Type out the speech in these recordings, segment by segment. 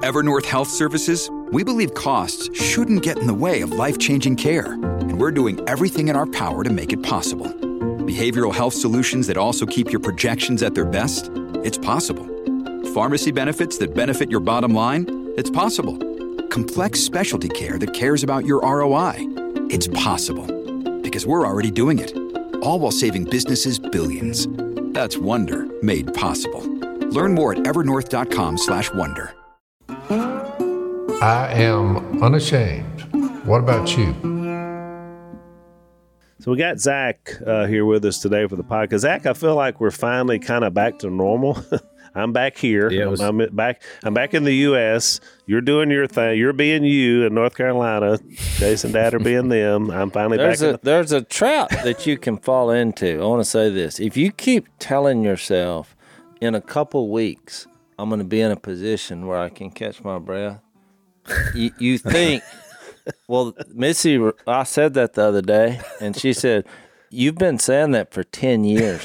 At Evernorth Health Services, we believe costs shouldn't get in the way of life-changing care, and we're doing everything in our power to make it possible. Behavioral health solutions that also keep your projections at their best? It's possible. Pharmacy benefits that benefit your bottom line? It's possible. Complex specialty care that cares about your ROI? It's possible. Because we're already doing it. All while saving businesses billions. That's Wonder made possible. Learn more at evernorth.com/wonder. I am unashamed. What about you? So we got Zach here with us today for the podcast. Zach, I feel like we're finally kind of back to normal. I'm back here. Yeah, I'm back in the U.S. You're doing your thing. You're being you in North Carolina. Jason and Dad are being them. I'm finally back. There's a trap that you can fall into. I want to say this. If you keep telling yourself in a couple weeks, I'm going to be in a position where I can catch my breath, you think, well, Missy, I said that the other day, and she said, you've been saying that for 10 years.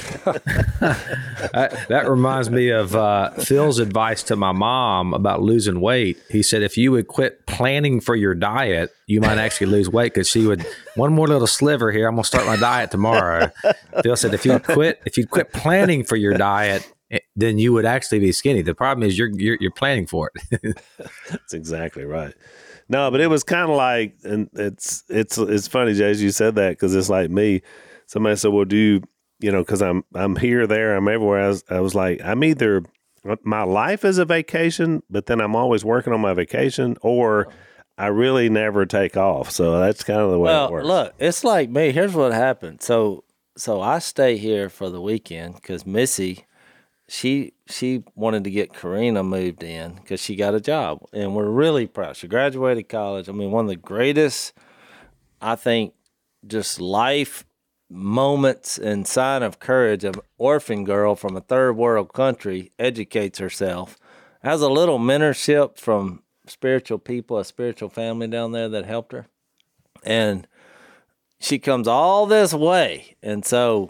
That reminds me of Phil's advice to my mom about losing weight. He said, if you would quit planning for your diet, you might actually lose weight, because she would, one more little sliver here, I'm going to start my diet tomorrow. Phil said, if you'd quit planning for your diet, then you would actually be skinny. The problem is you're planning for it. That's exactly right. No, but it was kind of like, and it's funny, Jay, you said that, because it's like me. Somebody said, well, because I'm here, there, I'm everywhere. I was like, I'm either, my life is a vacation, but then I'm always working on my vacation, or I really never take off. So that's kind of the way it works. Well, look, it's like me. Here's what happened. So I stay here for the weekend because Missy, she wanted to get Karina moved in because she got a job, and we're really proud. She graduated college. I mean, one of the greatest, I think, just life moments and sign of courage. An orphan girl from a third world country educates herself, has a little mentorship from spiritual people, a spiritual family down there that helped her, and she comes all this way, and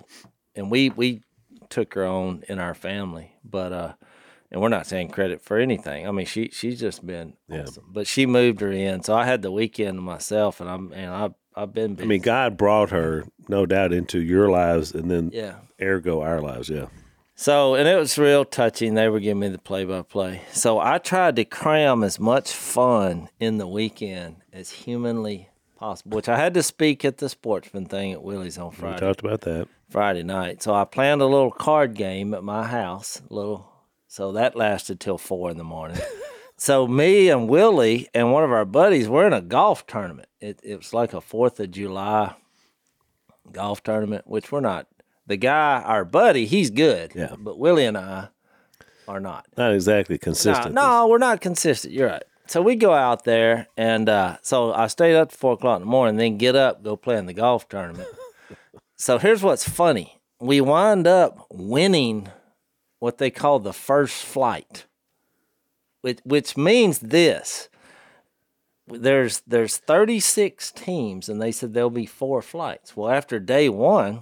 we took her on in our family, but and we're not saying credit for anything. I mean, she's just been awesome, but she moved her in, so I had the weekend to myself, and I've been busy. I mean, God brought her, no doubt, into your lives, and then ergo our lives, So, and it was real touching. They were giving me the play-by-play. So I tried to cram as much fun in the weekend as humanly possible, which I had to speak at the Sportsman thing at Willie's on Friday. We talked about that. Friday night. So I planned a little card game at my house, so that lasted till 4 a.m. So me and Willie and one of our buddies, we're in a golf tournament. It was like a 4th of July golf tournament, which we're not. The guy, our buddy, he's good. Yeah. But Willie and I are not. Not exactly consistent. No, we're not consistent. You're right. So we go out there, and so I stayed up to 4 o'clock in the morning, then get up, go play in the golf tournament. So here's what's funny. We wind up winning what they call the first flight, which means this. There's 36 teams, and they said there'll be 4 flights. Well, after day 1,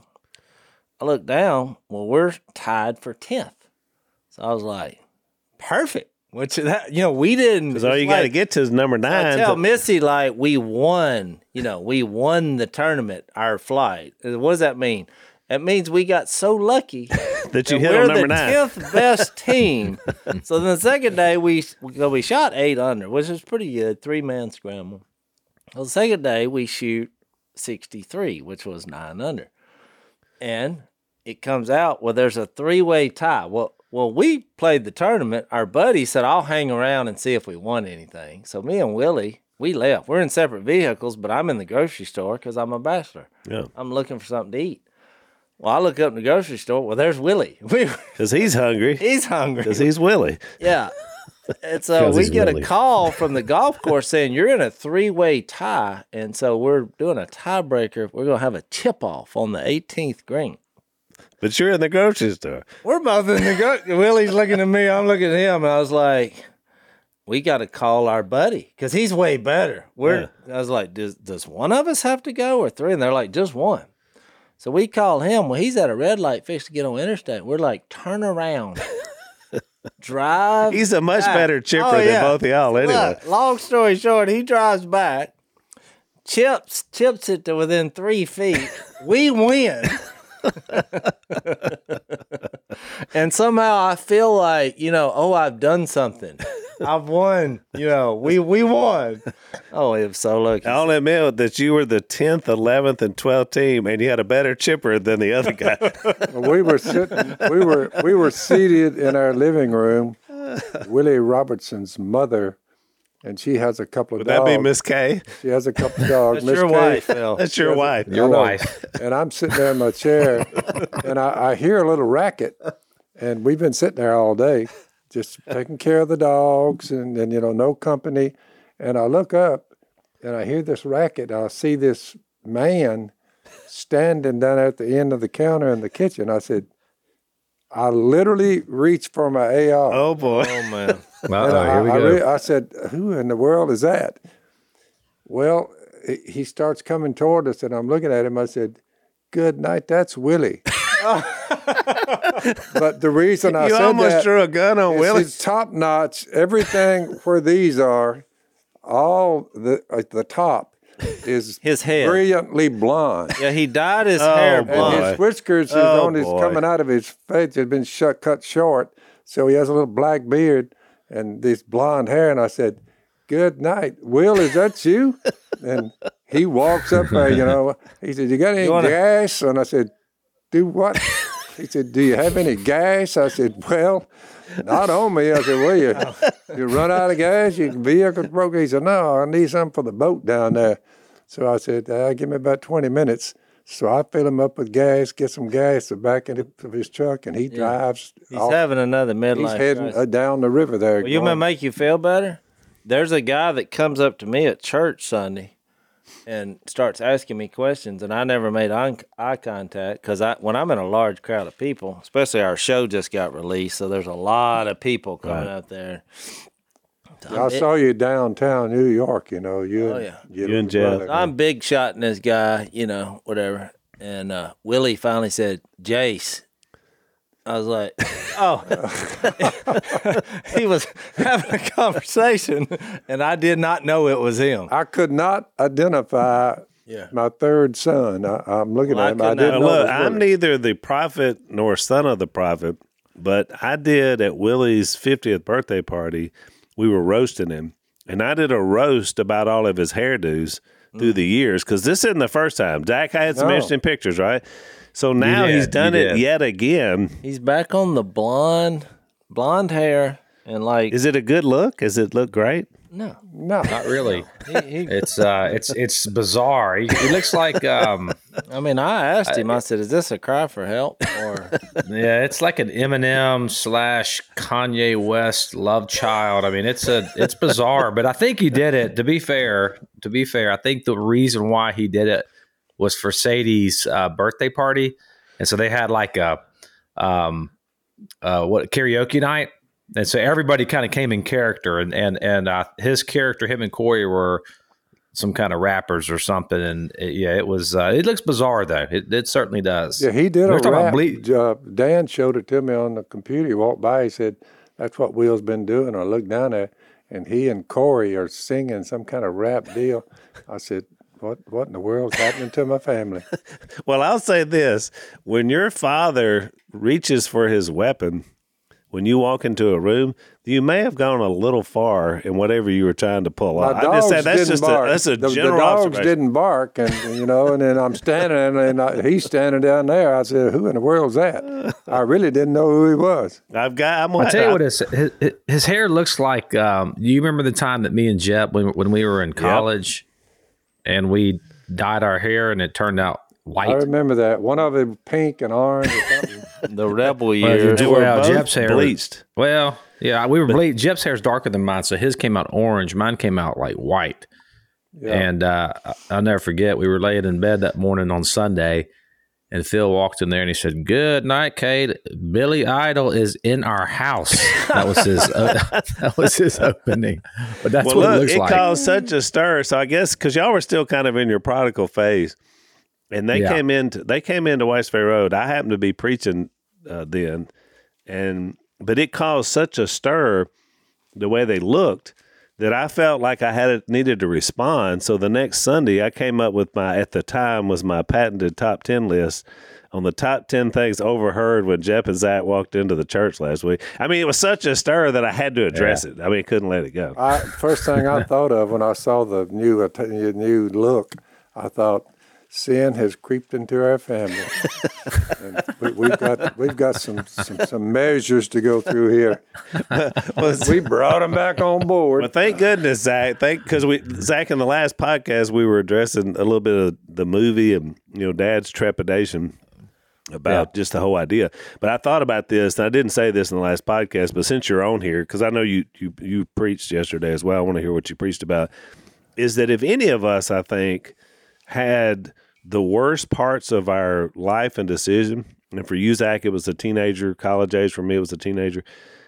I looked down. Well, we're tied for 10th. So I was like, perfect. Which we didn't. Because all you got to get to is number 9. I tell Missy, we won. We won the tournament, our flight. What does that mean? It means we got so lucky that you hit on number 9. We're the 10th best team. So then the second day we shot 8 under, which is pretty good, 3-man scramble. Well, the second day we shoot 63, which was 9 under, and it comes out there's a 3-way tie. Well, we played the tournament. Our buddy said, I'll hang around and see if we won anything. So me and Willie, we left. We're in separate vehicles, but I'm in the grocery store because I'm a bachelor. Yeah. I'm looking for something to eat. Well, I look up in the grocery store. Well, there's Willie. Because he's hungry. He's hungry. Because he's Willie. Yeah. And so we get a call from the golf course saying, you're in a 3-way tie. And so we're doing a tiebreaker. We're going to have a tip-off on the 18th green. But you're in the grocery store. We're both in the grocery. Willie's looking at me. I'm looking at him. And I was like, we got to call our buddy because he's way better. I was like, does one of us have to go or 3? And they're like, just one. So we call him. Well, he's at a red light fixed to get on interstate. We're like, turn around. drive. He's a much back. better chipper than both of y'all anyway. Look, long story short, he drives back, chips it to within 3 feet. We win. And somehow I feel like, I've done something. I've won. We won. Oh, it was so lucky. I'll admit that you were the 10th, 11th, and 12th team, and you had a better chipper than the other guy. We were seated in our living room. Willie Robertson's mother, and she has a couple of Would dogs. that be Miss Kay? She has a couple of dogs. That's Miss your Kay, wife, Phil. That's your wife. Your wife. And I'm sitting there in my chair, and I hear a little racket, and we've been sitting there all day, just taking care of the dogs, and no company. And I look up, and I hear this racket. And I see this man standing down at the end of the counter in the kitchen. I said, I literally reached for my AR. Oh, boy. Oh, man. Here we go. I said, who in the world is that? Well, he starts coming toward us, and I'm looking at him. I said, good night, that's Willie. But the reason I You said almost that drew a gun on is Willie. it's top notch. Everything where these are, all the top is His head. brilliantly blonde. Yeah, he dyed his hair And blonde. his whiskers is boy. coming out of his face. It's been cut short, so he has a little black beard and this blonde hair. And I said, good night. Will, is that you? And he walks up there, he said, you got any gas? And I said, do what? He said, do you have any gas? I said, well, not on me. I said, well, you run out of gas? Your vehicle's broke? He said, no, I need something for the boat down there. So I said, give me about 20 minutes. So I fill him up with gas, get some gas to back into his truck, and he drives. He's off. having another He's midlife heading crisis. down the river there. Well, you may make you feel better. There's a guy that comes up to me at church Sunday and starts asking me questions, and I never made eye contact because when I'm in a large crowd of people, especially our show just got released, so there's a lot of people coming out there. I saw you downtown New York, you and Jeff. So I'm big shotting this guy, whatever. And Willie finally said, Jace. I was like, oh. He was having a conversation, and I did not know it was him. I could not identify my third son. I'm looking at him. I didn't know. Look, I'm neither the prophet nor son of the prophet, but I did at Willie's 50th birthday party. We were roasting him, and I did a roast about all of his hairdos through the years because this isn't the first time. Dak had some interesting pictures, right? So now he's done it yet again. He's back on the blonde hair, and Is it a good look? Does it look great? No, Not really. It's bizarre. He looks like I asked him. I said, "Is this a cry for help?" Or it's like an Eminem / Kanye West love child. I mean, it's bizarre, but I think he did it. To be fair, I think the reason why he did it was for Sadie's birthday party, and so they had like a karaoke night. And so everybody kind of came in character, and his character, him and Corey were some kind of rappers or something. And it was. It looks bizarre though. It certainly does. Yeah, he did a rap. About Dan showed it to me on the computer. He walked by. He said, "That's what Will's been doing." I looked down there, and he and Corey are singing some kind of rap deal. I said, "What in the world's happening to my family?" Well, I'll say this: when your father reaches for his weapon. When you walk into a room, you may have gone a little far in whatever you were trying to pull off. My I just dogs say that's didn't just bark. that's a the general dogs observation. didn't bark, and and then I'm standing, and he's standing down there. I said, "Who in the world's that?" I really didn't know who he was. I'll tell you what his hair looks like. You remember the time that me and Jep, when we were in college, and we dyed our hair, and it turned out white. I remember that. One of them pink and orange or something. the rebel years. Jep's hair bleached. we were bleached. Jep's hair is darker than mine, so his came out orange. Mine came out like white. Yeah. And I'll never forget, we were laying in bed that morning on Sunday, and Phil walked in there and he said, "Good night, Kate. Billy Idol is in our house." That was his opening. But that's what it looks like. It caused such a stir. So I guess because y'all were still kind of in your prodigal phase, and they came into Whitesville Road. I happened to be preaching then, but it caused such a stir the way they looked that I felt like I needed to respond. So the next Sunday, I came up with at the time was my patented top 10 list on the top 10 things overheard when Jeff and Zach walked into the church last week. I mean, it was such a stir that I had to address it. I mean, couldn't let it go. First thing I thought of when I saw the new look, I thought, sin has creeped into our family. And we've got some measures to go through here. We brought them back on board. Well, thank goodness, Zach. Because Zach, in the last podcast, we were addressing a little bit of the movie and Dad's trepidation about just the whole idea. But I thought about this, and I didn't say this in the last podcast, but since you're on here, because I know you preached yesterday as well, I want to hear what you preached about, is that if any of us, I think, had the worst parts of our life and decision, and for you, Zach, it was a teenager, college age. For me, it was a teenager.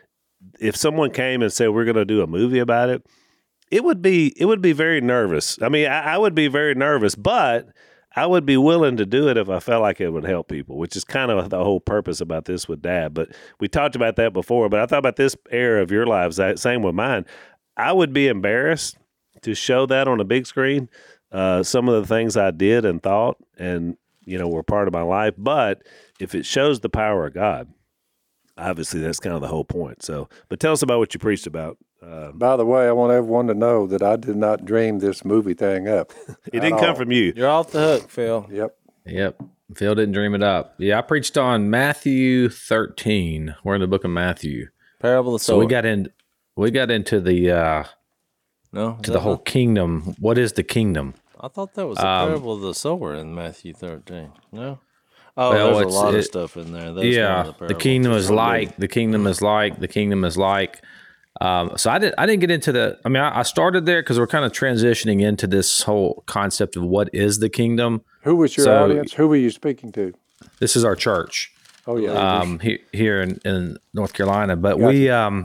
If someone came and said, we're going to do a movie about it, it would be very nervous. I mean, I would be very nervous, but I would be willing to do it if I felt like it would help people, which is kind of the whole purpose about this with Dad. But we talked about that before, but I thought about this era of your lives, same with mine. I would be embarrassed to show that on a big screen. Some of the things I did and thought and, were part of my life. But if it shows the power of God, obviously that's kind of the whole point. So, but tell us about what you preached about. By the way, I want everyone to know that I did not dream this movie thing up. It didn't come from you. You're off the hook, Phil. Yep. Phil didn't dream it up. Yeah, I preached on Matthew 13. We're in the book of Matthew. Parable of the sower. So we got into the the whole kingdom. What is the kingdom? I thought that was the parable of the sower in Matthew 13. No? Oh, Well, there's a lot of stuff in there. The kingdom is like, the kingdom is like, the kingdom is like. So I didn't get into the. I mean, I started there because we're kind of transitioning into this whole concept of what is the kingdom. Who was your audience? Who were you speaking to? This is our church. Oh yeah. Here in North Carolina, but we.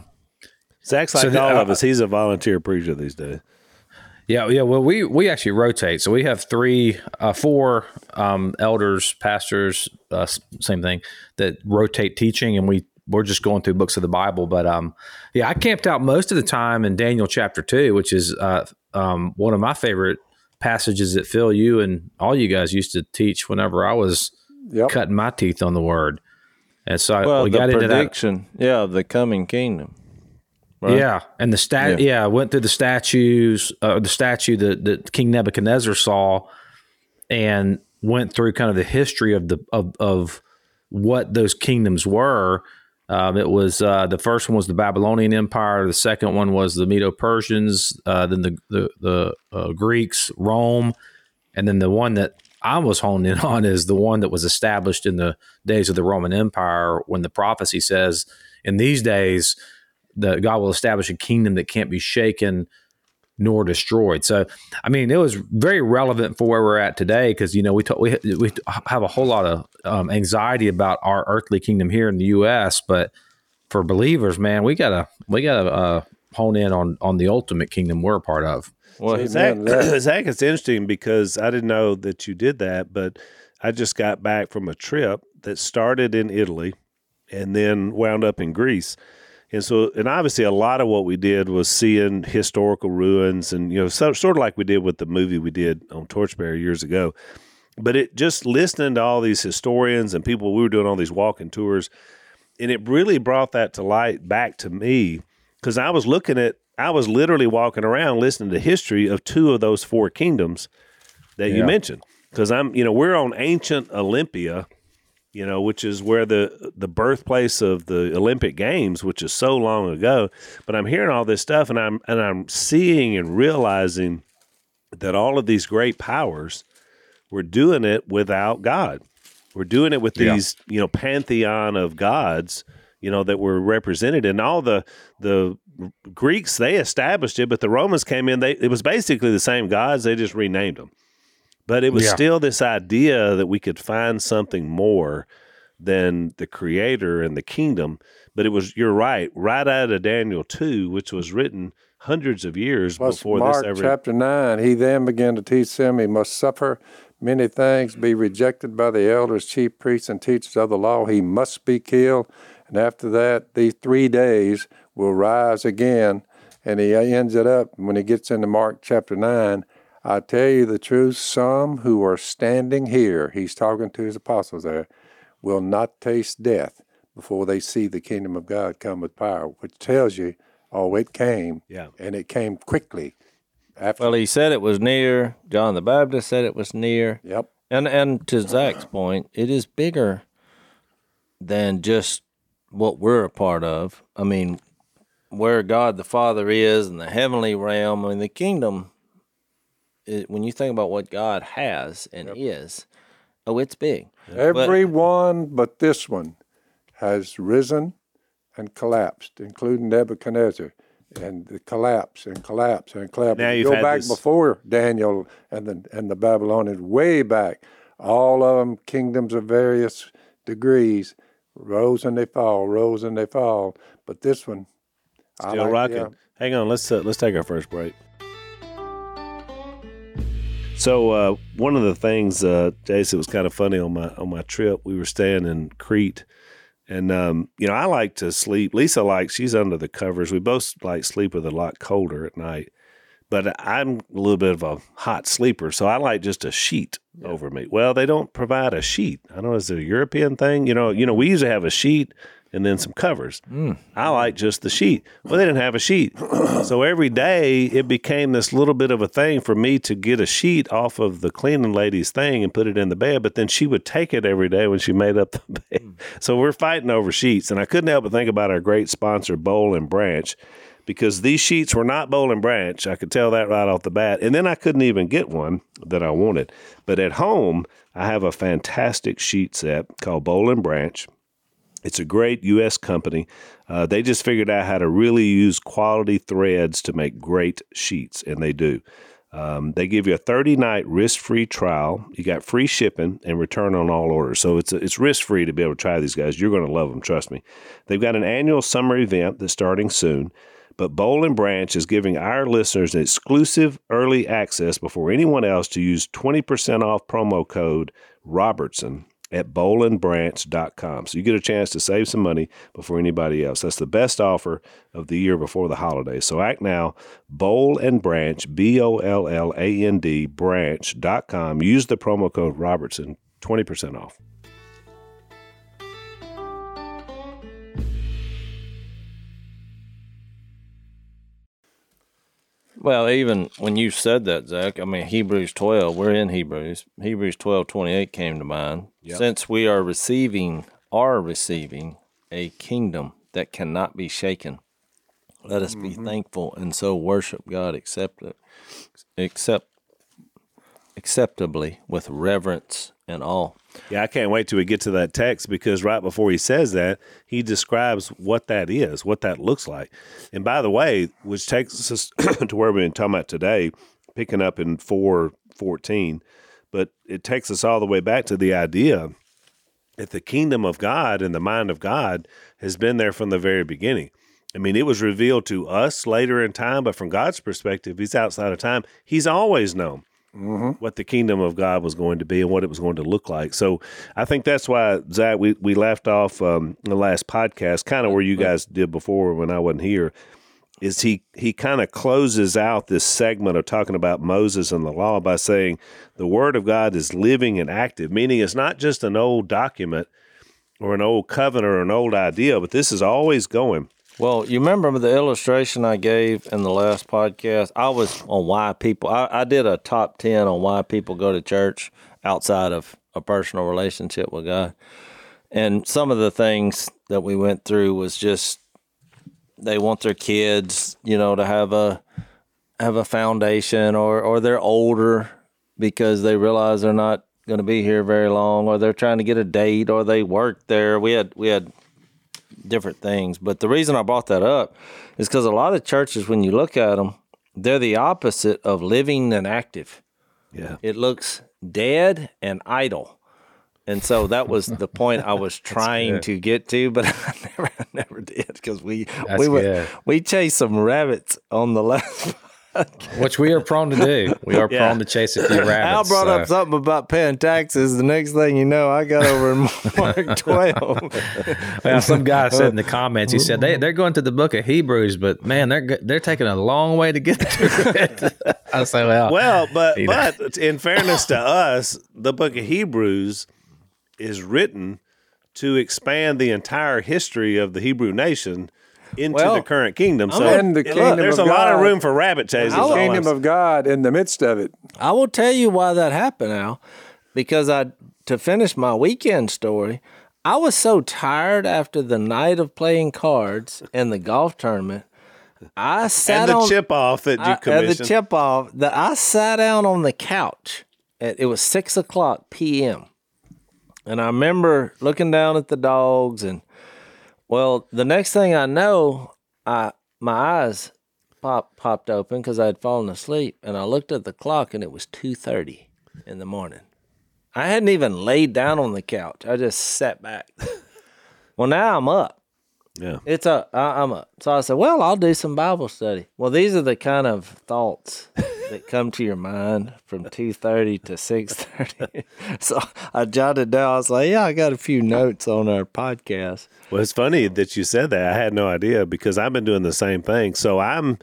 Zach's like all of us. He's a volunteer preacher these days. Yeah. Well, we actually rotate. So we have four elders, pastors, same thing, that rotate teaching, and we're just going through books of the Bible. But I camped out most of the time in Daniel chapter 2, which is one of my favorite passages that Phil, you and all you guys used to teach whenever I was cutting my teeth on the word. And so we got into that. Prediction, of the coming kingdom. Right? Yeah, and I went through the statues, the statue that King Nebuchadnezzar saw, and went through kind of the history of what those kingdoms were. It was the first one was the Babylonian Empire. The second one was the Medo-Persians. Then the Greeks, Rome, and then the one that I was honed in on is the one that was established in the days of the Roman Empire, when the prophecy says, "In these days, God will establish a kingdom that can't be shaken nor destroyed." So, I mean, it was very relevant for where we're at today because, we have a whole lot of anxiety about our earthly kingdom here in the U.S., but for believers, man, we gotta hone in on the ultimate kingdom we're a part of. Well, Zach, it's interesting because I didn't know that you did that, but I just got back from a trip that started in Italy and then wound up in Greece. And obviously a lot of what we did was seeing historical ruins and, sort of like we did with the movie we did on Torchbearer years ago. But it just listening to all these historians and people, we were doing all these walking tours, and it really brought that to light back to me because I was literally walking around listening to history of two of those four kingdoms that you mentioned. Because we're on ancient Olympia, which is where the birthplace of the Olympic Games, which is so long ago. But I'm hearing all this stuff, and I'm seeing and realizing that all of these great powers were doing it without God. We're doing it with these, pantheon of gods, that were represented. And all the Greeks, they established it, but the Romans came in. It was basically the same gods. They just renamed them. But it was still this idea that we could find something more than the creator and the kingdom. But it was, you're right out of Daniel 2, which was written hundreds of years before Mark this ever. Chapter 9, he then began to teach them he must suffer many things, be rejected by the elders, chief priests, and teachers of the law. He must be killed, And after that, these 3 days will rise again. And he ends it up when he gets into Mark chapter 9. I tell you the truth, some who are standing here, he's talking to his apostles there, will not taste death before they see the kingdom of God come with power, which tells you, oh, it came, and it came quickly. After. Well, he said it was near. John the Baptist said it was near. Yep. And to Zach's point, it is bigger than just what we're a part of. I mean, where God the Father is in the heavenly realm, I mean, the kingdom, when you think about what God has and is, it's big. Everyone but this one has risen and collapsed, including Nebuchadnezzar. And the collapse and collapse and collapse. Now you've go had back this... before Daniel and the Babylonians, way back. All of them, kingdoms of various degrees, rose and they fall, rose and they fall. But this one, still rocking. Hang on, let's take our first break. So one of the things, Jason, was kind of funny on my trip. We were staying in Crete. And, I like to sleep. Lisa she's under the covers. We both sleep with a lot colder at night. But I'm a little bit of a hot sleeper, so I like just a sheet over me. Well, they don't provide a sheet. I don't know, is it a European thing? We usually have a sheet and then some covers. I like just the sheet. Well, they didn't have a sheet. So every day it became this little bit of a thing for me to get a sheet off of the cleaning lady's thing and put it in the bed, but then she would take it every day when she made up the bed. So we're fighting over sheets, and I couldn't help but think about our great sponsor, Boll and Branch, because these sheets were not Boll and Branch. I could tell that right off the bat. And then I couldn't even get one that I wanted. But at home, I have a fantastic sheet set called Boll and Branch. It's a great U.S. company. They just figured out how to really use quality threads to make great sheets, and they do. They give you a 30-night risk-free trial. You got free shipping and return on all orders. So it's risk-free to be able to try these guys. You're going to love them, trust me. They've got an annual summer event that's starting soon. But Boll and Branch is giving our listeners an exclusive early access before anyone else to use 20% off promo code Robertson at bollandbranch.com. So you get a chance to save some money before anybody else. That's the best offer of the year before the holidays. So act now, Boll and Branch, BOLLAND, branch.com. Use the promo code Robertson, 20% off. Well, even when you said that, Zach, I mean, Hebrews 12, we're in Hebrews. Hebrews 12:28 came to mind. Yep. Since we are receiving a kingdom that cannot be shaken, let us be thankful and so worship God acceptably with reverence and awe. Yeah, I can't wait till we get to that text, because right before he says that, he describes what that is, what that looks like. And by the way, which takes us to where we've been talking about today, picking up in 4:14, but it takes us all the way back to the idea that the kingdom of God and the mind of God has been there from the very beginning. I mean, it was revealed to us later in time, but from God's perspective, he's outside of time. He's always known what the kingdom of God was going to be and what it was going to look like. So I think that's why, Zach, we left off the last podcast, kind of where you guys did before when I wasn't here, is he kind of closes out this segment of talking about Moses and the law by saying the word of God is living and active, meaning it's not just an old document or an old covenant or an old idea, but this is always going. Well, you remember the illustration I gave in the last podcast? I was on why people, I did a top 10 on why people go to church outside of a personal relationship with God. And some of the things that we went through was just, they want their kids, to have a foundation, or they're older because they realize they're not going to be here very long, or they're trying to get a date, or they work there. We had different things. But the reason I brought that up is because a lot of churches, when you look at them, they're the opposite of living and active. Yeah. It looks dead and idle. And so that was the point I was trying to get to, but I never did, because we chased some rabbits on the last Which we are prone to do. We are prone to chase a few rabbits. Al brought up something about paying taxes. The next thing you know, I got over in Mark 12. Well, some guy said in the comments, he said they're going to the book of Hebrews, but man, they're taking a long way to get to it. I say, but in fairness to us, the book of Hebrews is written to expand the entire history of the Hebrew nation into the current kingdom. So there's a lot of room for rabbit chases. The kingdom of God in the midst of it. I will tell you why that happened, Al. Because to finish my weekend story, I was so tired after the night of playing cards and the golf tournament. I sat on the chip off that you commissioned. The chip off. I sat down on the couch. It was 6:00 p.m. And I remember looking down at the dogs, and the next thing I know, my eyes popped open because I had fallen asleep, and I looked at the clock, and it was 2:30 in the morning. I hadn't even laid down on the couch. I just sat back. Well, now I'm up. Yeah, I'm up. So I said, I'll do some Bible study. Well, these are the kind of thoughts that come to your mind from 2:30 to 6:30. So I jotted down. I was like, I got a few notes on our podcast. Well, it's funny that you said that. I had no idea because I've been doing the same thing. So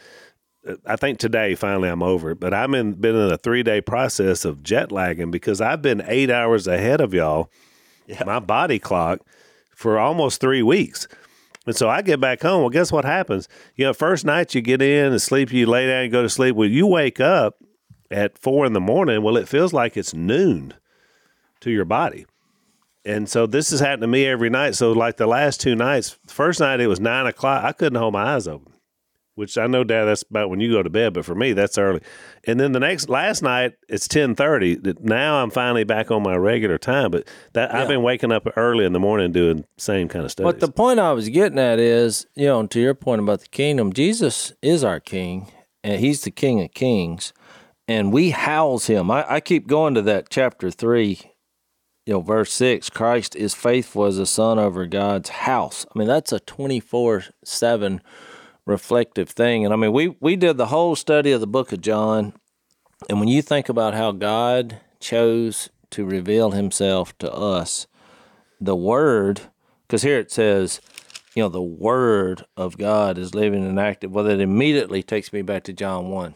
I think today finally I'm over it, but I've been in a 3-day process of jet lagging because I've been 8 hours ahead of y'all, my body clock, for almost 3 weeks. And so I get back home. Well, guess what happens? First night you get in and sleep, you lay down, you go to sleep. Well, you wake up at 4 a.m. Well, it feels like it's noon to your body. And so this has happened to me every night. So like the last 2 nights, the first night it was 9 o'clock. I couldn't hold my eyes open, which I know, Dad, that's about when you go to bed. But for me, that's early. And then last night, it's 10:30. Now I'm finally back on my regular time. But I've been waking up early in the morning doing the same kind of stuff. But the point I was getting at is, to your point about the kingdom, Jesus is our king, and he's the King of Kings, and we house him. I keep going to that chapter 3, verse 6, Christ is faithful as a son over God's house. I mean, that's a 24/7 reflective thing. And I mean, we did the whole study of the book of John. And when you think about how God chose to reveal himself to us, the word, because here it says, the word of God is living and active. Well, that immediately takes me back to John 1.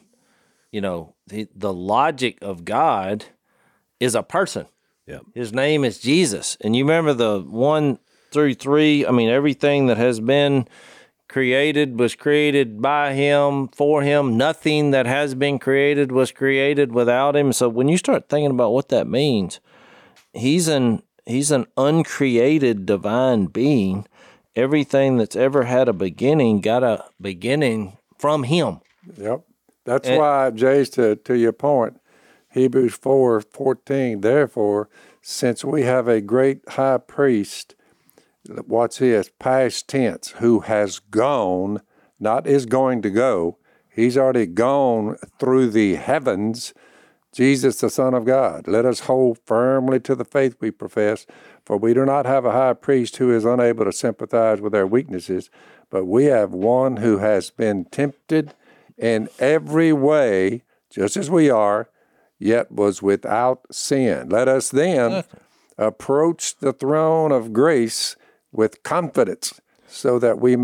The logic of God is a person. Yeah. His name is Jesus. And you remember the 1 through 3, I mean, everything that has been created was created by him, for him. Nothing that has been created was created without him. So when you start thinking about what that means, he's an uncreated divine being. Everything that's ever had a beginning got a beginning from him. Yep. That's why, Jace, to your point, Hebrews 4:14, therefore, since we have a great high priest, what's his past tense, who has gone, not is going to go. He's already gone through the heavens. Jesus, the Son of God. Let us hold firmly to the faith we profess, for we do not have a high priest who is unable to sympathize with our weaknesses, but we have one who has been tempted in every way, just as we are, yet was without sin. Let us then approach the throne of grace with confidence, so that we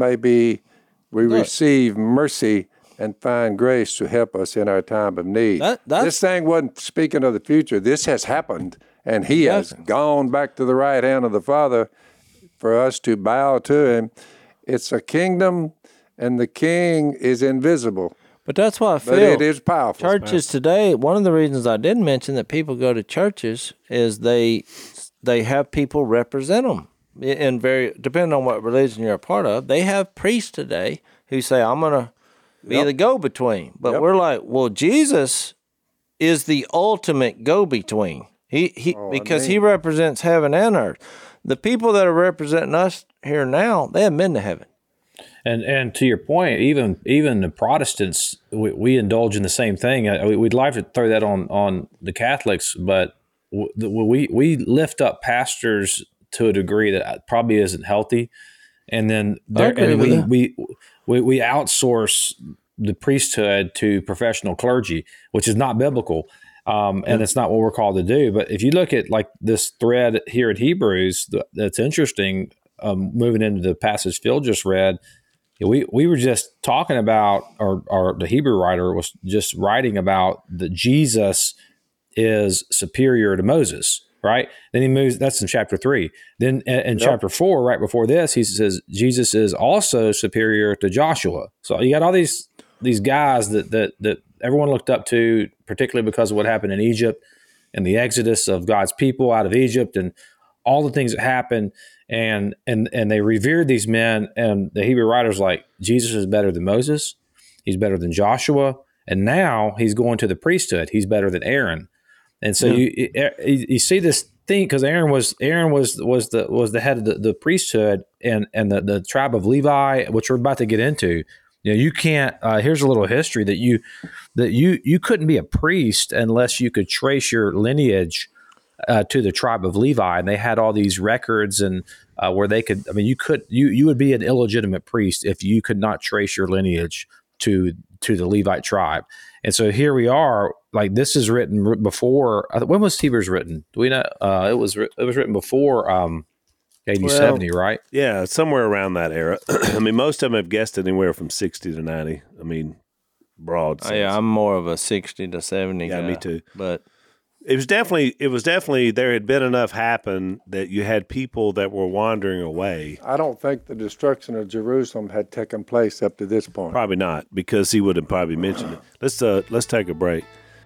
receive mercy and find grace to help us in our time of need. This thing wasn't speaking of the future. This has happened, and he has gone back to the right hand of the Father for us to bow to him. It's a kingdom, and the king is invisible. But that's why I feel it is powerful. Churches today, one of the reasons I didn't mention that people go to churches is they have people represent them. Depending on what religion you're a part of, they have priests today who say, I'm going to be the go-between. But we're like, well, Jesus is the ultimate go-between. Because he represents heaven and earth. The people that are representing us here now, they haven't been to heaven. And to your point, even the Protestants, we indulge in the same thing. We'd like to throw that on the Catholics, but we lift up pastors to a degree that probably isn't healthy, and then we outsource the priesthood to professional clergy, which is not biblical. And it's not what we're called to do. But if you look at like this thread here at Hebrews, that's interesting, moving into the passage Phil just read, we were just talking about, or the Hebrew writer was just writing about that Jesus is superior to Moses, right? Then he moves, that's in chapter 3. Then in chapter 4, right before this, he says Jesus is also superior to Joshua. So you got all these guys that everyone looked up to, particularly because of what happened in Egypt and the exodus of God's people out of Egypt and all the things that happened. And they revered these men, and the Hebrew writer's like, Jesus is better than Moses. He's better than Joshua. And now he's going to the priesthood. He's better than Aaron. And so you see this thing, because Aaron was the head of the priesthood and the tribe of Levi, which we're about to get into. You can't. Here's a little history that you couldn't be a priest unless you could trace your lineage to the tribe of Levi, and they had all these records and where they could. I mean, you would be an illegitimate priest if you could not trace your lineage to the Levite tribe. And so here we are. Like, this is written before. When was Hebrews written? Do we know? It was written before 70, right? Yeah, somewhere around that era. I mean, most of them have guessed anywhere from 60 to 90. I mean, broad sense. Yeah, I'm more of a 60 to 70 guy. Yeah, me too. But it was definitely there had been enough happen that you had people that were wandering away. I don't think the destruction of Jerusalem had taken place up to this point. Probably not, because he would have probably mentioned it. Let's take a break.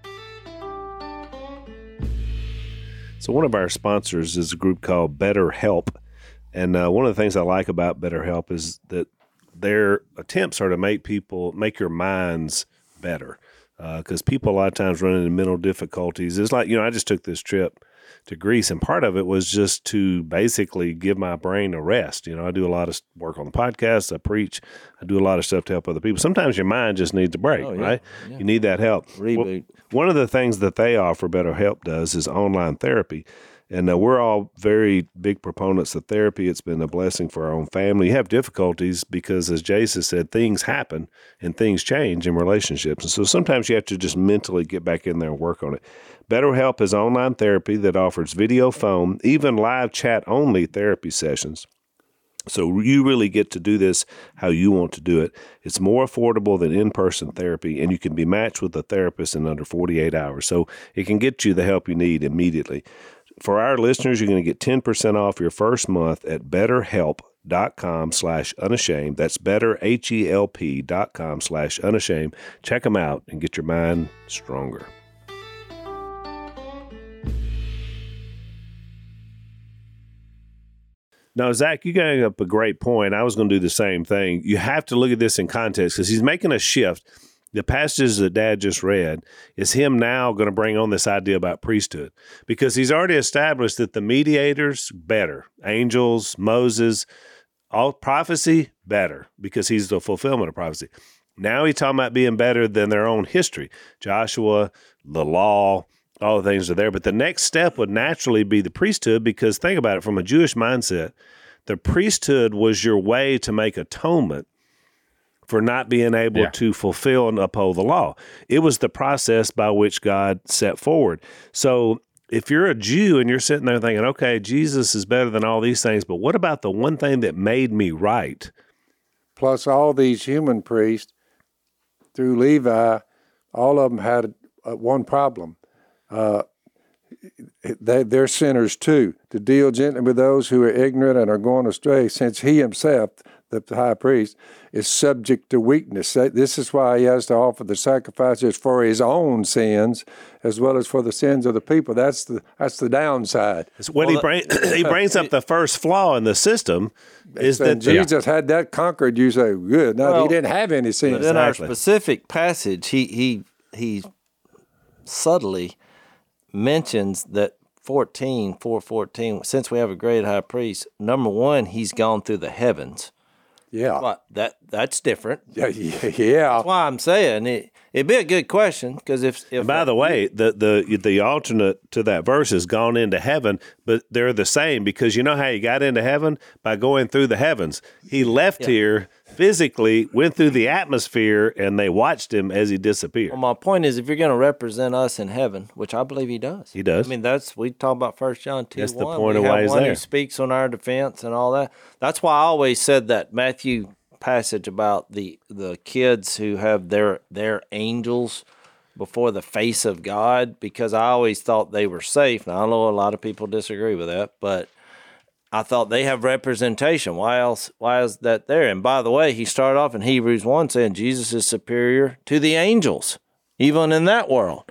So one of our sponsors is a group called BetterHelp. And one of the things I like about BetterHelp is that their attempts are to make your minds better. Because people a lot of times run into mental difficulties. It's like, I just took this trip to Greece, and part of it was just to basically give my brain a rest. I do a lot of work on the podcast. I preach. I do a lot of stuff to help other people. Sometimes your mind just needs a break, right? Yeah. You need that help. Reboot. One of the things that they offer, BetterHelp does, is online therapy. And we're all very big proponents of therapy. It's been a blessing for our own family. You have difficulties because, as Jason said, things happen and things change in relationships. And so sometimes you have to just mentally get back in there and work on it. BetterHelp is online therapy that offers video, phone, even live chat-only therapy sessions. So you really get to do this how you want to do it. It's more affordable than in-person therapy, and you can be matched with a therapist in under 48 hours. So it can get you the help you need immediately. For our listeners, you're going to get 10% off your first month at betterhelp.com/unashamed. That's betterhelp.com/unashamed. Check them out and get your mind stronger. Now, Zach, you got up a great point. I was going to do the same thing. You have to look at this in context because he's making a shift. The passages that Dad just read is him now going to bring on this idea about priesthood, because he's already established that the mediators, better. Angels, Moses, all prophecy, better, because he's the fulfillment of prophecy. Now he's talking about being better than their own history. Joshua, the law, all the things are there. But the next step would naturally be the priesthood, because think about it from a Jewish mindset. The priesthood was your way to make atonement for not being able to fulfill and uphold the law. It was the process by which God set forward. So if you're a Jew and you're sitting there thinking, okay, Jesus is better than all these things, but what about the one thing that made me right? Plus all these human priests through Levi, all of them had one problem. They're sinners too, to deal gently with those who are ignorant and are going astray, since he himself, the high priest, is subject to weakness. This is why he has to offer the sacrifices for his own sins as well as for the sins of the people. That's the downside. When he brings up the first flaw in the system is that Jesus had that conquered. You say, good. No, he didn't have any sins. But in our specific passage, he subtly mentions that 4:14, since we have a great high priest, number one, he's gone through the heavens. Yeah. That's different. Yeah. That's why I'm saying It'd be a good question because if And by the way, the alternate to that verse is gone into heaven, but they're the same because you know how he got into heaven? By going through the heavens. He left here physically, went through the atmosphere, and they watched him as he disappeared. Well, my point is, if you're going to represent us in heaven, which I believe he does. He does. I mean, we talk about 1 John 2:1. That's the point of we why have he's one there. who speaks on our defense and all that. That's why I always said that Matthew passage about the kids who have their angels before the face of God, because I always thought they were safe. Now, I know a lot of people disagree with that, but I thought they have representation. Why is that there? And by the way, he started off in Hebrews 1 saying Jesus is superior to the angels, even in that world.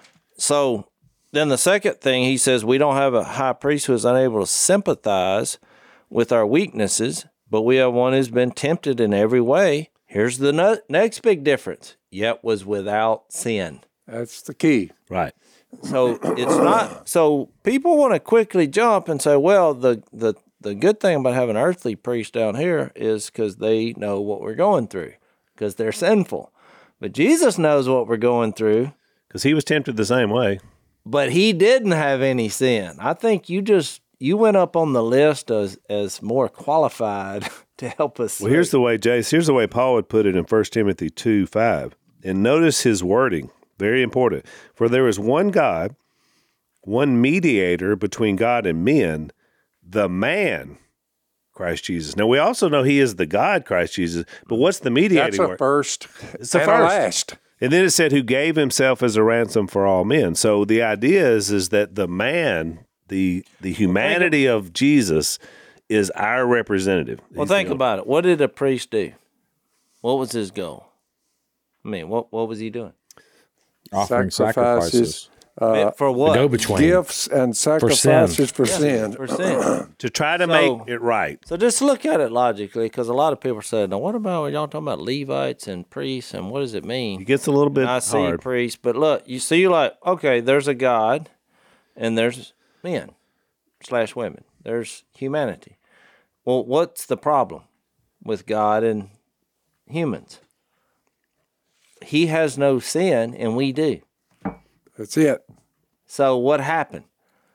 So then the second thing, he says, we don't have a high priest who is unable to sympathize with our weaknesses, but we have one who's been tempted in every way. Here's the next big difference, yet was without sin. That's the key. Right. So it's not. So people want to quickly jump and say, well, the good thing about having an earthly priest down here is because they know what we're going through, because they're sinful. But Jesus knows what we're going through. Because he was tempted the same way. But he didn't have any sin. I think you went up on the list as more qualified to help us. Well, here's the way, Jace, here's the way Paul would put it in 1 Timothy 2:5. And notice his wording, very important. For there is one God, one mediator between God and men, the man, Christ Jesus. Now, we also know he is the God, Christ Jesus, but what's the mediating That's a work? first It's the and a first. last. And then it said, who gave himself as a ransom for all men. So the idea is that the man, the humanity of Jesus is our representative. Well, think about it. What did a priest do? What was his goal? I mean, what was he doing? Offering sacrifices. For what? Go between. Gifts and sacrifices for Yeah, sin. for sin. To try to make it right. So just look at it logically, because a lot of people say, now what about, y'all talking about Levites and priests, and what does it mean? It gets a little bit And I see hard. priests, but look, you see, you're like, okay, there's a God, and there's men / women. There's humanity. Well, what's the problem with God and humans? He has no sin, and we do. That's it. So what happened?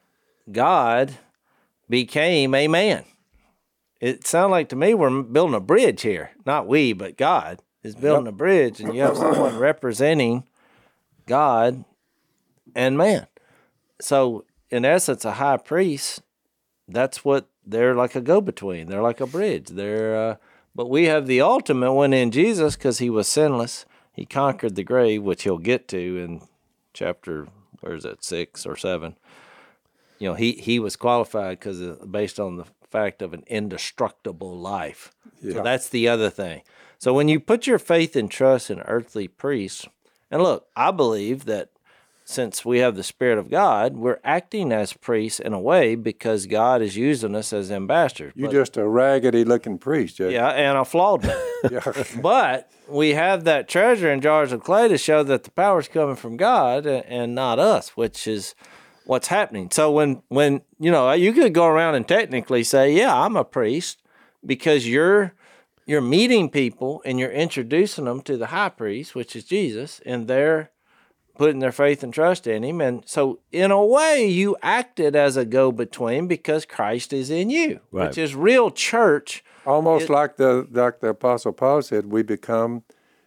God became a man. It sounds like to me we're building a bridge here. Not we, but God is building a bridge, and you have someone representing God and man. So in essence, a high priest, that's what they're like, a go-between. They're like a bridge. But we have the ultimate one in Jesus because he was sinless. He conquered the grave, which he'll get to in chapter, 6 or 7. You know, he was qualified because based on the fact of an indestructible life. Yeah. So that's the other thing. So when you put your faith and trust in earthly priests, and look, I believe that since we have the Spirit of God, we're acting as priests in a way because God is using us as ambassadors. You're just a raggedy-looking priest, Jay. Yeah, and a flawed one. But we have that treasure in jars of clay to show that the power is coming from God and not us, which is what's happening. So when you could go around and technically say, yeah, I'm a priest, because you're meeting people and you're introducing them to the high priest, which is Jesus, and they're putting their faith and trust in him. And so in a way, you acted as a go-between because Christ is in you, right, which is real church. Almost like the Apostle Paul said, we become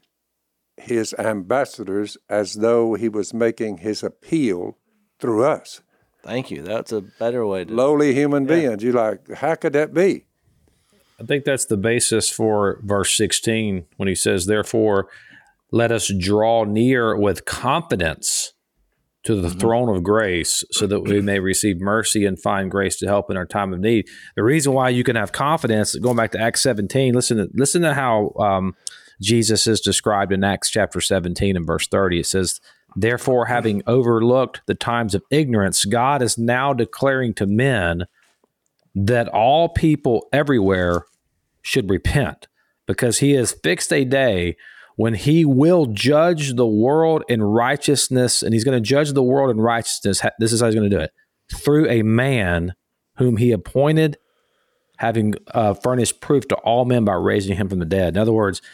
his ambassadors as though he was making his appeal through us. Thank you. That's a better way to... Lowly human beings. You're like, how could that be? I think that's the basis for verse 16 when he says, therefore, let us draw near with confidence to the throne of grace so that we may receive mercy and find grace to help in our time of need. The reason why you can have confidence, going back to Acts 17, listen to how Jesus is described in Acts chapter 17 and verse 30. It says, therefore, having overlooked the times of ignorance, God is now declaring to men that all people everywhere should repent, because he has fixed a day when he will judge the world in righteousness, and he's going to judge the world in righteousness. This is how he's going to do it, through a man whom he appointed, having furnished proof to all men by raising him from the dead. In other words,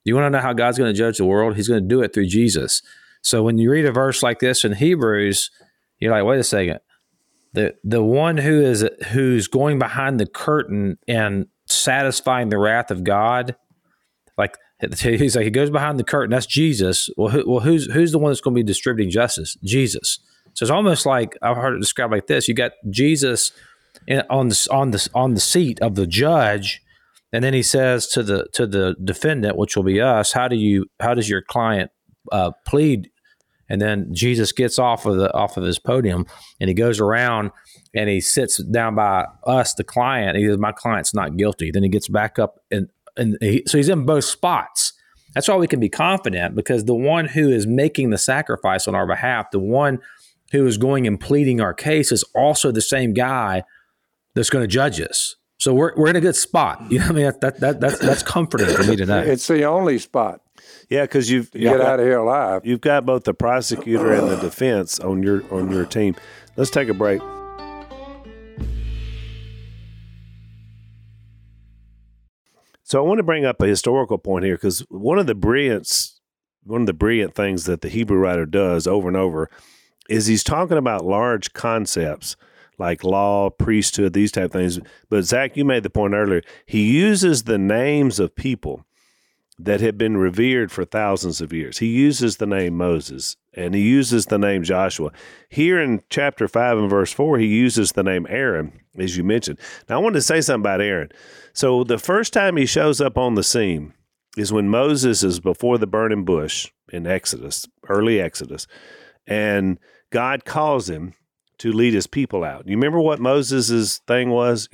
You want to know how God's going to judge the world? He's going to do it through Jesus. So when you read a verse like this in Hebrews, you're like, wait a second. The one who's going behind the curtain and satisfying the wrath of God, like he's like, he goes behind the curtain. That's Jesus. Well, who's the one that's going to be distributing justice? Jesus. So it's almost like I've heard it described like this: you got Jesus on the seat of the judge, and then he says to the defendant, which will be us, how does your client plead? And then Jesus gets off of his podium and he goes around and he sits down by us, the client. And he says, my client's not guilty. Then he gets back up so he's in both spots. That's why we can be confident, because the one who is making the sacrifice on our behalf, the one who is going and pleading our case, is also the same guy that's going to judge us. So we're in a good spot. You know what I mean? That's comforting for me to know. It's the only spot. Yeah, because you get out of here alive. You've got both the prosecutor and the defense on your team. Let's take a break. So I want to bring up a historical point here, because one of the brilliant things that the Hebrew writer does over and over is he's talking about large concepts like law, priesthood, these type of things. But Zach, you made the point earlier. He uses the names of people that had been revered for thousands of years. He uses the name Moses, and he uses the name Joshua. Here in chapter 5 and verse 4, he uses the name Aaron, as you mentioned. Now, I wanted to say something about Aaron. So the first time he shows up on the scene is when Moses is before the burning bush in Exodus, early Exodus, and God calls him to lead his people out. You remember what Moses's thing was?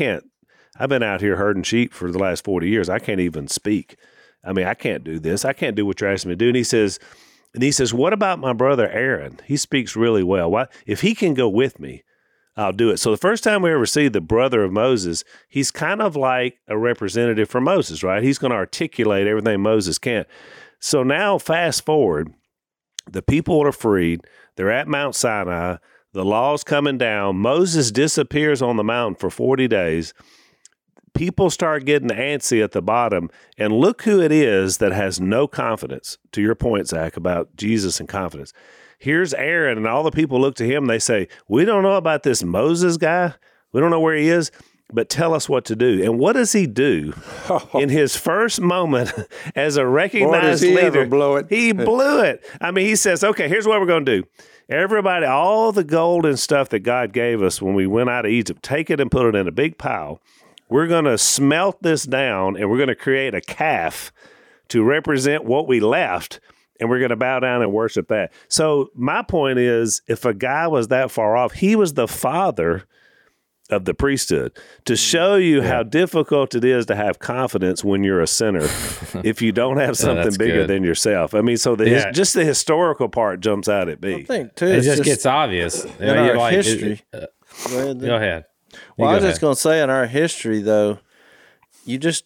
I've been out here herding sheep for the last 40 years. I can't even speak. I can't do this. I can't do what you're asking me to do. And he says, what about my brother Aaron? He speaks really well. Why? If he can go with me, I'll do it. So the first time we ever see the brother of Moses, he's kind of like a representative for Moses, right? He's going to articulate everything Moses can't. So now fast forward, the people are freed. They're at Mount Sinai. The law's coming down. Moses disappears on the mountain for 40 days. People start getting antsy at the bottom, and look who it is that has no confidence. To your point, Zach, about Jesus and confidence. Here's Aaron, and all the people look to him. They say, we don't know about this Moses guy. We don't know where he is, but tell us what to do. And what does he do in his first moment as a recognized leader? Ever blow it? He blew it. He says, okay, here's what we're going to do. Everybody, all the gold and stuff that God gave us when we went out of Egypt, take it and put it in a big pile. We're going to smelt this down, and we're going to create a calf to represent what we left, and we're going to bow down and worship that. So my point is, if a guy was that far off, he was the father of the priesthood, to show you how difficult it is to have confidence when you're a sinner if you don't have something bigger than yourself. Just the historical part jumps out at me. I think, too, it just gets obvious. In our history. Go ahead. Well, I was just going to say, in our history, though, Jesus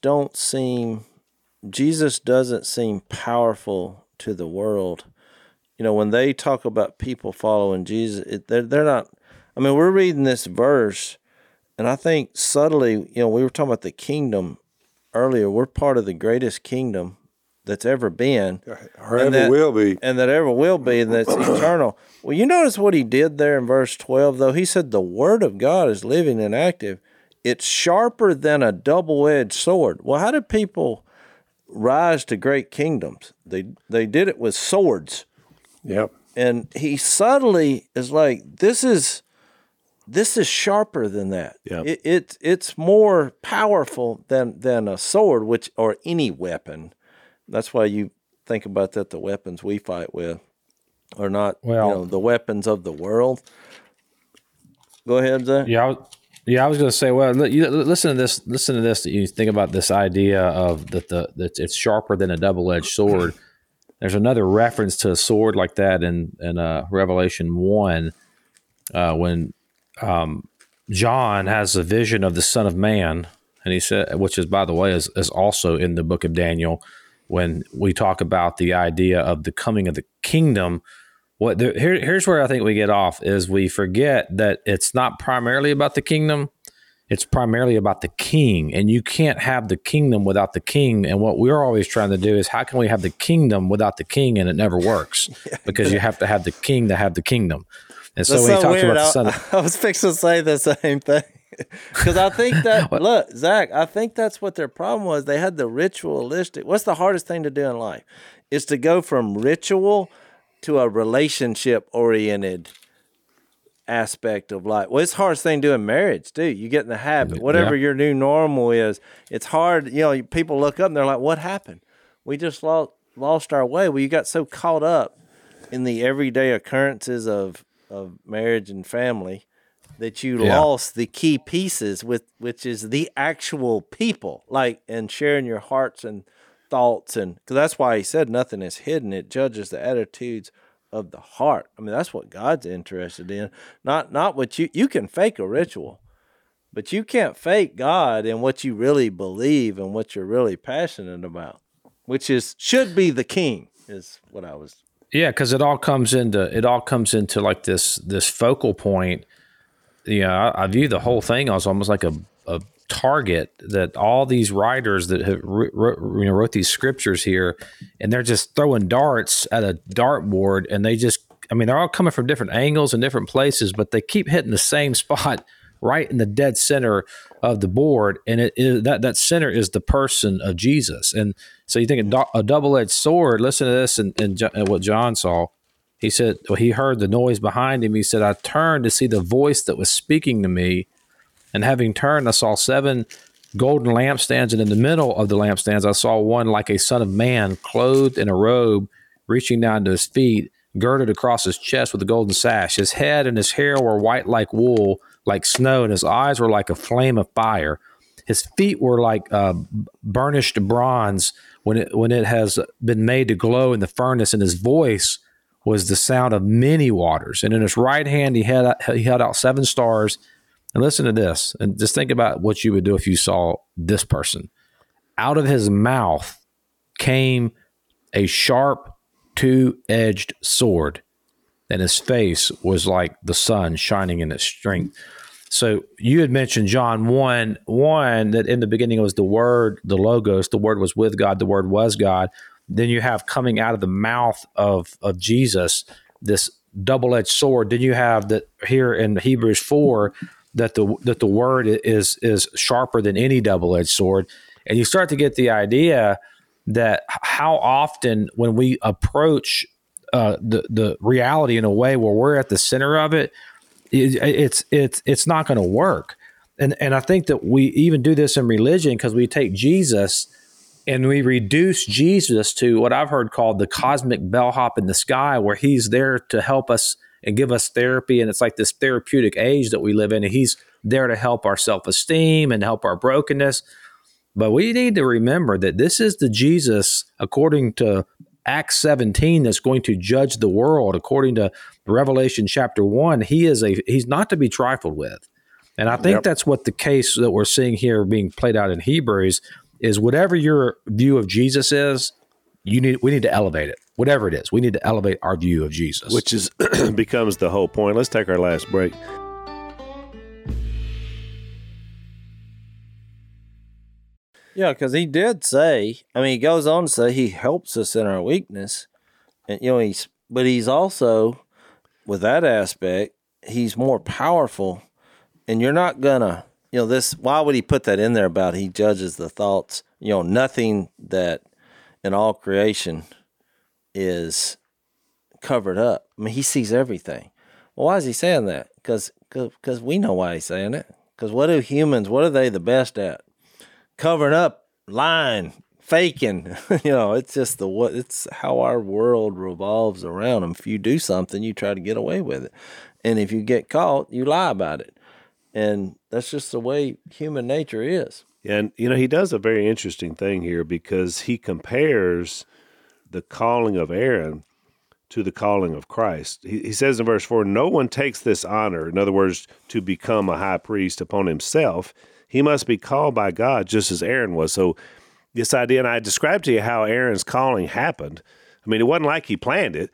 doesn't seem powerful to the world. When they talk about people following Jesus, they're not, we're reading this verse, and I think subtly, we were talking about the kingdom earlier. We're part of the greatest kingdom that's ever been. Or ever will be. And that ever will be, and that's eternal. Well, you notice what he did there in verse 12, though? He said the word of God is living and active. It's sharper than a double-edged sword. Well, how did people rise to great kingdoms? They did it with swords. Yep. And he subtly is like, this is sharper than that. Yep. It's more powerful than a sword, or any weapon. That's why you think about that the weapons we fight with are not the weapons of the world. Go ahead, Zach. Yeah, I was going to say, well, listen to this. Listen to this. That you think about this idea of that it's sharper than a double-edged sword. There's another reference to a sword like that in Revelation 1 when John has a vision of the Son of Man, and he said, which is, by the way, is also in the book of Daniel. When we talk about the idea of the coming of the kingdom, here's where I think we get off is we forget that it's not primarily about the kingdom. It's primarily about the king, and you can't have the kingdom without the king. And what we're always trying to do is, how can we have the kingdom without the king? And it never works because you have to have the king to have the kingdom. And so when he talks about the son, I was fixing to say the same thing because I think that look, Zach, I think that's what their problem was. They had the ritualistic. What's the hardest thing to do in life? Is to go from ritual to a relationship oriented aspect of life. Well, it's the hardest thing to do in marriage too. You get in the habit, whatever your new normal is. It's hard. People look up and they're like, "What happened? We just lost our way." Well, you got so caught up in the everyday occurrences of marriage and family that you lost the key pieces, which is the actual people, and sharing your hearts and thoughts, and because that's why he said nothing is hidden. It judges the attitudes of the heart. I mean, that's what God's interested in. Not what you can fake a ritual, but you can't fake God and what you really believe and what you're really passionate about, which should be the king, is what I was. Yeah, because it all comes into like this focal point. I view the whole thing as almost like a target that all these writers that have wrote these scriptures here, and they're just throwing darts at a dartboard, and they're all coming from different angles and different places, but they keep hitting the same spot right in the dead center of the board, and that center is the person of Jesus. And so you think a double-edged sword. Listen to this, and what John saw. He said, he heard the noise behind him. He said, I turned to see the voice that was speaking to me. And having turned, I saw 7 golden lampstands, and in the middle of the lampstands, I saw one like a son of man, clothed in a robe, reaching down to his feet, girded across his chest with a golden sash. His head and his hair were white like wool, like snow, and his eyes were like a flame of fire. His feet were like burnished bronze when it has been made to glow in the furnace, and his voice was the sound of many waters. And in his right hand, he held out 7 stars. And listen to this, and just think about what you would do if you saw this person. Out of his mouth came a sharp 2-edged sword, and his face was like the sun shining in its strength. So you had mentioned John 1:1 that in the beginning was the Word, the Logos, the Word was with God, the Word was God. Then you have coming out of the mouth of Jesus, this double-edged sword. Then you have that here in Hebrews 4, that the word is sharper than any double-edged sword. And you start to get the idea that how often when we approach the reality in a way where we're at the center of it, it's not going to work. And I think that we even do this in religion because we take Jesus and we reduce Jesus to what I've heard called the cosmic bellhop in the sky, where he's there to help us and give us therapy. And it's like this therapeutic age that we live in. And he's there to help our self-esteem and help our brokenness. But we need to remember that this is the Jesus, according to Acts 17, that's going to judge the world. According to Revelation chapter 1, he's not to be trifled with. And I think that's what the case that we're seeing here being played out in Hebrews is, whatever your view of Jesus is, we need to elevate it. Whatever it is, we need to elevate our view of Jesus. Which is becomes the whole point. Let's take our last break. Yeah, because he did say, he goes on to say he helps us in our weakness. And, he's also, with that aspect, he's more powerful. And you're not gonna, why would he put that in there about he judges the thoughts? Nothing that in all creation is covered up. He sees everything. Well, why is he saying that? Because we know why he's saying it. Because what are they the best at? Covering up, lying, faking. It's just it's how our world revolves around them. If you do something, you try to get away with it. And if you get caught, you lie about it. And that's just the way human nature is. And, he does a very interesting thing here, because he compares the calling of Aaron to the calling of Christ. He says in verse 4, no one takes this honor, in other words, to become a high priest upon himself. He must be called by God just as Aaron was. So this idea, and I described to you how Aaron's calling happened. It wasn't like he planned it.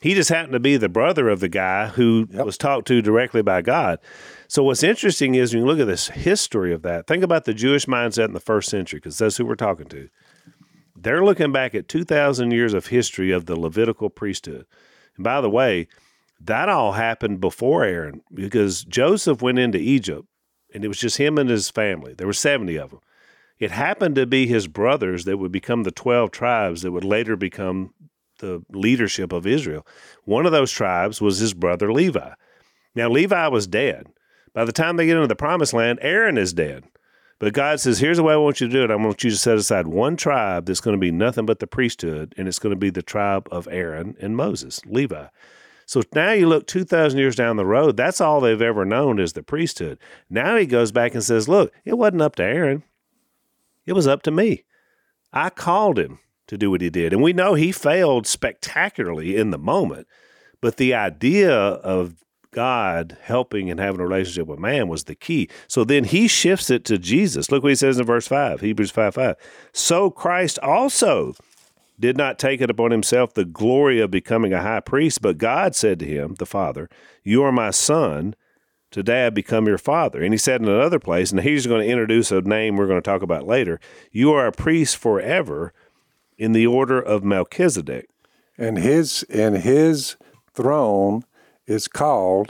He just happened to be the brother of the guy who was talked to directly by God. So what's interesting is when you look at this history of that, think about the Jewish mindset in the first century, because that's who we're talking to. They're looking back at 2,000 years of history of the Levitical priesthood. And by the way, that all happened before Aaron, because Joseph went into Egypt, and it was just him and his family. There were 70 of them. It happened to be his brothers that would become the 12 tribes that would later become the leadership of Israel. One of those tribes was his brother Levi. Now, Levi was dead. By the time they get into the promised land, Aaron is dead. But God says, here's the way I want you to do it. I want you to set aside one tribe that's going to be nothing but the priesthood, and it's going to be the tribe of Aaron and Moses, Levi. So now you look 2,000 years down the road, that's all they've ever known is the priesthood. Now he goes back and says, look, it wasn't up to Aaron. It was up to me. I called him to do what he did. And we know he failed spectacularly in the moment. But the idea of God helping and having a relationship with man was the key. So then he shifts it to Jesus. Look what he says in verse 5, Hebrews 5:5. So Christ also did not take it upon himself the glory of becoming a high priest, but God said to him, the Father, you are my son. Today I become your father. And he said in another place, and he's going to introduce a name we're going to talk about later, you are a priest forever in the order of Melchizedek. And his throne is called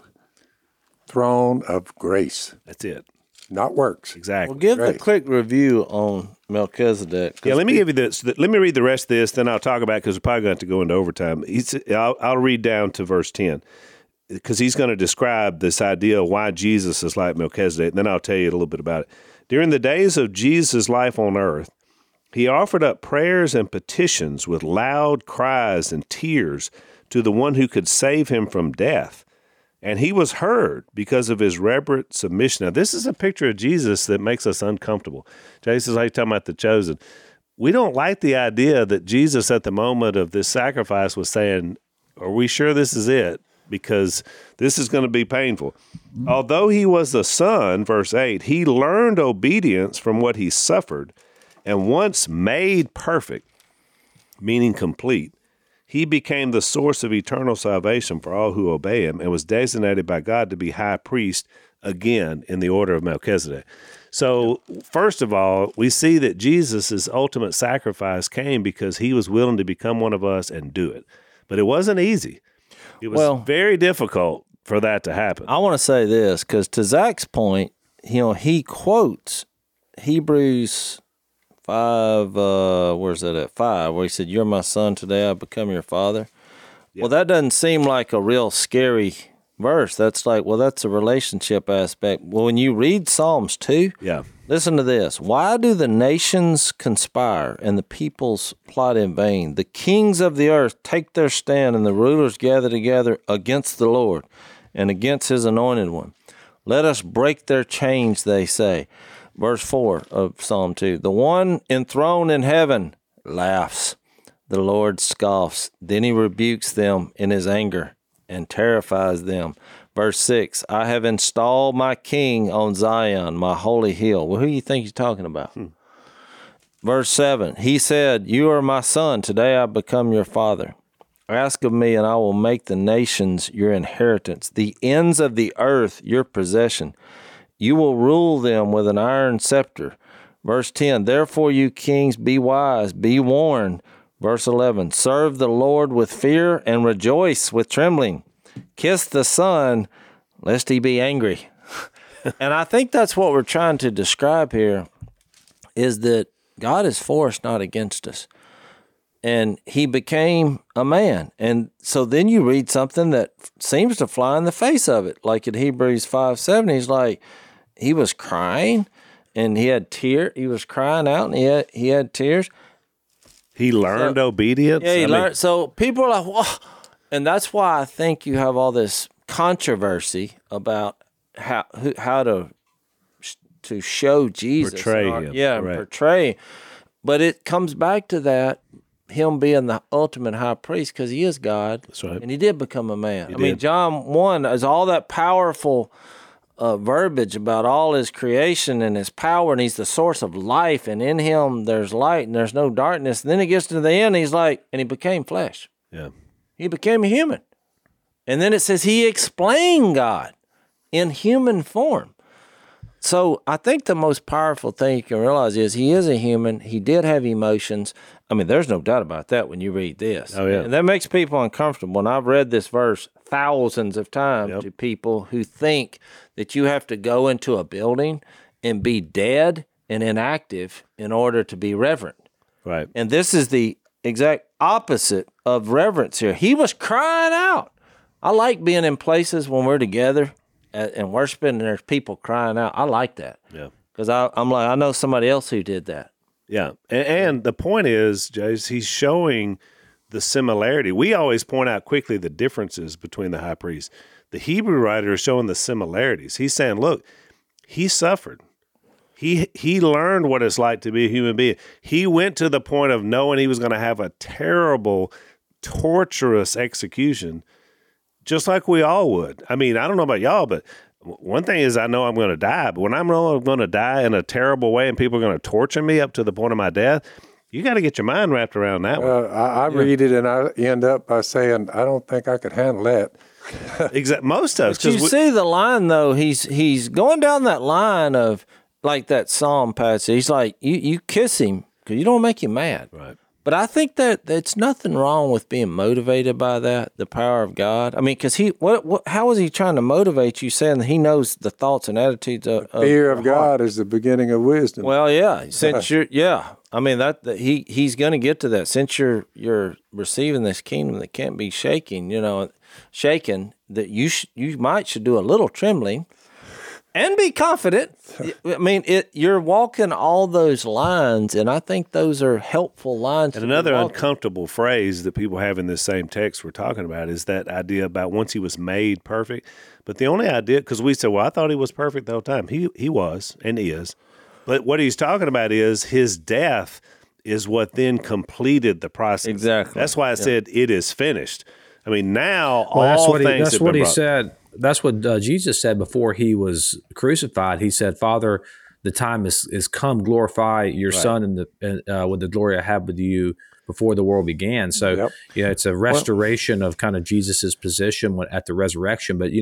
Throne of Grace. That's it. Not works. Exactly. Well, give Right. the quick review on Melchizedek. Yeah, let me give you this. Let me read the rest of this, then I'll talk about it because we're probably going to have to go into overtime. I'll read down to verse 10 because he's going to describe this idea of why Jesus is like Melchizedek, and then I'll tell you a little bit about it. During the days of Jesus' life on earth, he offered up prayers and petitions with loud cries and tears to the one who could save him from death. And he was heard because of his reverent submission. Now, this is a picture of Jesus that makes us uncomfortable. Jason is like talking about the chosen. We don't like the idea that Jesus at the moment of this sacrifice was saying, are we sure this is it? Because this is going to be painful. Although he was the son, verse 8, he learned obedience from what he suffered, and once made perfect, meaning complete, he became the source of eternal salvation for all who obey him and was designated by God to be high priest again in the order of Melchizedek. So, first of all, we see that Jesus' ultimate sacrifice came because he was willing to become one of us and do it. But it wasn't easy. It was very difficult for that to happen. I want to say this because to Zach's point, he quotes Hebrews 5, where's that at? 5, where he said, you're my son, today I become your father. Yep. Well, that doesn't seem like a real scary verse. That's like, well, that's a relationship aspect. Well, when you read Psalms 2, listen to this. Why do the nations conspire and the peoples plot in vain? The kings of the earth take their stand and the rulers gather together against the Lord and against his anointed one. Let us break their chains, they say. Verse 4 of Psalm 2, the one enthroned in heaven laughs. The Lord scoffs. Then he rebukes them in his anger and terrifies them. Verse 6, I have installed my king on Zion, my holy hill. Well, who do you think he's talking about? Verse 7, he said, you are my son. Today I become your father. Ask of me, and I will make the nations your inheritance, the ends of the earth your possession. You will rule them with an iron scepter. Verse 10, therefore you kings, be wise, be warned. Verse 11, serve the Lord with fear and rejoice with trembling. Kiss the Son, lest he be angry. And I think that's what we're trying to describe here, is that God is for us, not against us. And he became a man. And so then you read something that seems to fly in the face of it. Like in Hebrews 5:7, he's like, he was crying and he had tears. He was crying out and he had tears. He learned obedience? Yeah, he learned. So people are like, whoa. And that's why I think you have all this controversy about how to show Jesus. Portray him. Yeah, right. Portray. But it comes back to that, him being the ultimate high priest, because he is God. That's right. And he did become a man. I mean, John 1 is all that powerful verbiage about all his creation and his power, and he's the source of life, and in him there's light and there's no darkness. And then he gets to the end, he's like, and he became flesh. Yeah. He became a human. And then it says he explained God in human form. So I think the most powerful thing you can realize is he is a human. He did have emotions. I mean, there's no doubt about that when you read this. Oh, yeah. And that makes people uncomfortable. And I've read this verse thousands of times to people who think that you have to go into a building and be dead and inactive in order to be reverent. Right. And this is the exact opposite of reverence here. He was crying out. I like being in places when we're together and worshiping and there's people crying out. I like that. Yeah. Because I'm like, I know somebody else who did that. Yeah. And the point is, Jace, he's showing the similarity. We always point out quickly the differences between the high priest. The Hebrew writer is showing the similarities. He's saying, look, he suffered. He learned what it's like to be a human being. He went to the point of knowing he was going to have a terrible, torturous execution, just like we all would. I mean, I don't know about y'all, but one thing is I know I'm going to die. But when I'm going to die in a terrible way and people are going to torture me up to the point of my death, you got to get your mind wrapped around that one. I read it and I end up by saying, I don't think I could handle that. Exactly. Most of us. But you see the line, though, he's going down that line of, like that Psalm passage. He's like, you kiss him because you don't make him mad. Right. But I think that there's nothing wrong with being motivated by that, the power of God. I mean, because how is he trying to motivate you, saying that he knows the thoughts and attitudes of fear of God is the beginning of wisdom. Well, yeah, since I mean that he's going to get to that. Since you're receiving this kingdom that can't be shaken, that you should do a little trembling. And be confident. I mean, you're walking all those lines, and I think those are helpful lines. And another uncomfortable phrase that people have in this same text we're talking about is that idea about once he was made perfect. But the only idea, because we said, well, I thought he was perfect the whole time. He was and is. But what he's talking about is his death is what then completed the process. Exactly. That's why I said it is finished. I mean, now that's what he said. That's what Jesus said before he was crucified. He said, Father, the time is come, glorify your Son with the glory I had with you before the world began. So, it's a restoration of kind of Jesus's position at the resurrection. But,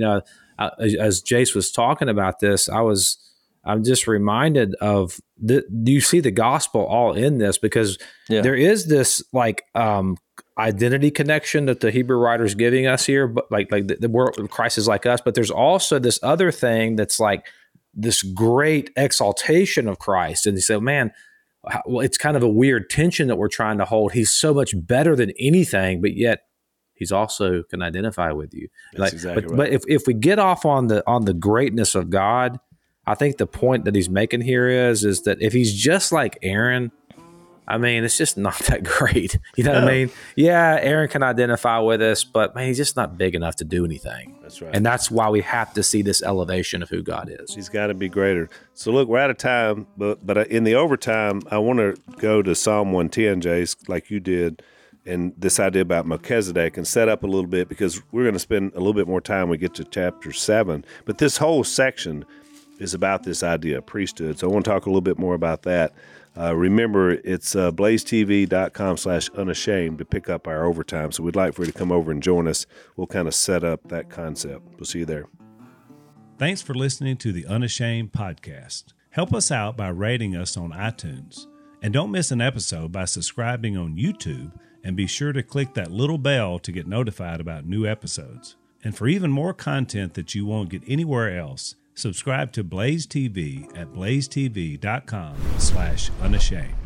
as Jace was talking about this, I'm just reminded of, do you see the gospel all in this? Because there is this identity connection that the Hebrew writer is giving us here, but like the world, Christ is like us, but there's also this other thing that's like this great exaltation of Christ. And you say, man, well, it's kind of a weird tension that we're trying to hold. He's so much better than anything, but yet he's also can identify with you. That's exactly right. But if we get off on the greatness of God, I think the point that he's making here is that if he's just like Aaron, I mean, it's just not that great. You know what I mean? Yeah, Aaron can identify with us, but man, he's just not big enough to do anything. That's right. And that's why we have to see this elevation of who God is. He's got to be greater. So look, we're out of time, but in the overtime, I want to go to Psalm 110, Jace, like you did, and this idea about Melchizedek and set up a little bit because we're going to spend a little bit more time when we get to chapter 7. But this whole section is about this idea of priesthood. So I want to talk a little bit more about that. Remember, it's blazetv.com/unashamed to pick up our overtime. So we'd like for you to come over and join us. We'll kind of set up that concept. We'll see you there. Thanks for listening to the Unashamed podcast. Help us out by rating us on iTunes. And don't miss an episode by subscribing on YouTube, and be sure to click that little bell to get notified about new episodes. And for even more content that you won't get anywhere else, subscribe to Blaze TV at blazetv.com/unashamed.